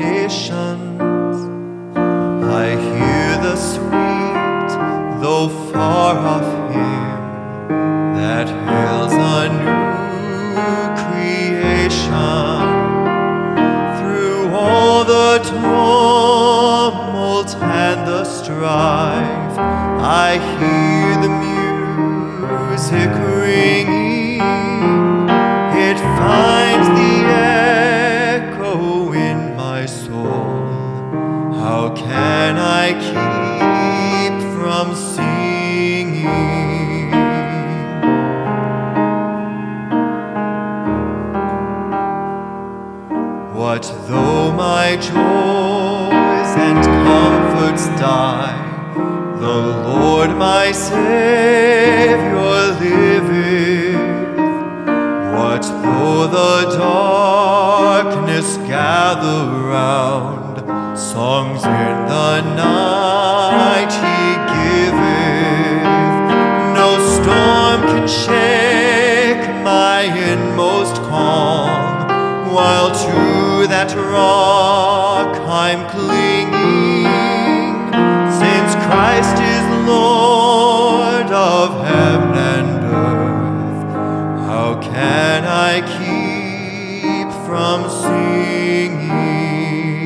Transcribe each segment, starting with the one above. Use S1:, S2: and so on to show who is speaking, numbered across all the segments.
S1: I hear the sweet, though far off hymn that hails a new creation. Through all the tumult and the strife, I hear the music ringing. It finds the echo in my soul. How can I keep from singing? What though my joys and comforts die? The Lord my Savior liveth. What though the darkness gather round? Songs in the night he giveth. No storm can shake my inmost calm, while to that rock I'm clinging. Since Christ is Lord of heaven and earth, how can I keep from singing?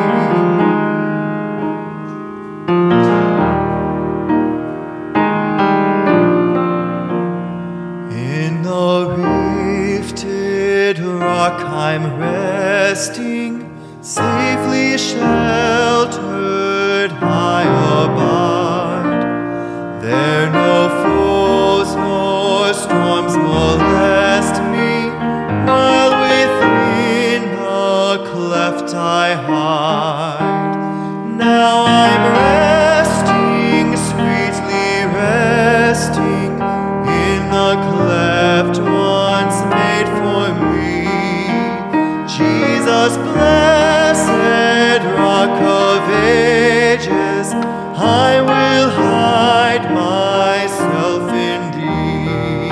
S1: In the rifted rock I'm resting, safely sheltered high above. There no foes nor storms molest me, while within the cleft I hide. Now I'm resting, sweetly resting, in the cleft once made for me. Jesus, blessed Rock of Ages, I will hide myself in thee.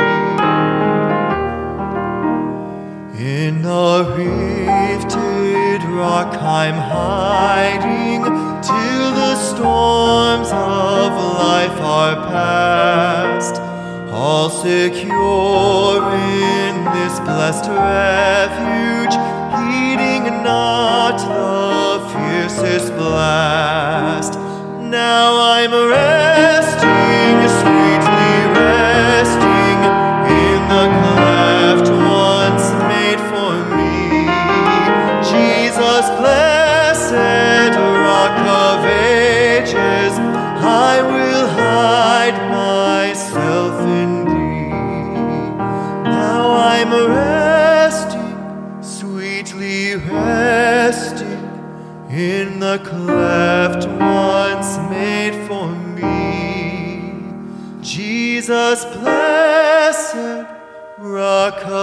S1: In the rifted rock I'm hiding, till the storms of life are past. All secure in this blessed refuge, heeding not the fiercest blast. Now I'm resting, sweetly resting, in the cleft once made for me. Jesus, blessed Rock of Ages, I will hide myself in thee. Now I'm resting, sweetly resting, in the cleft once made for me. Jesus, blessed Rock of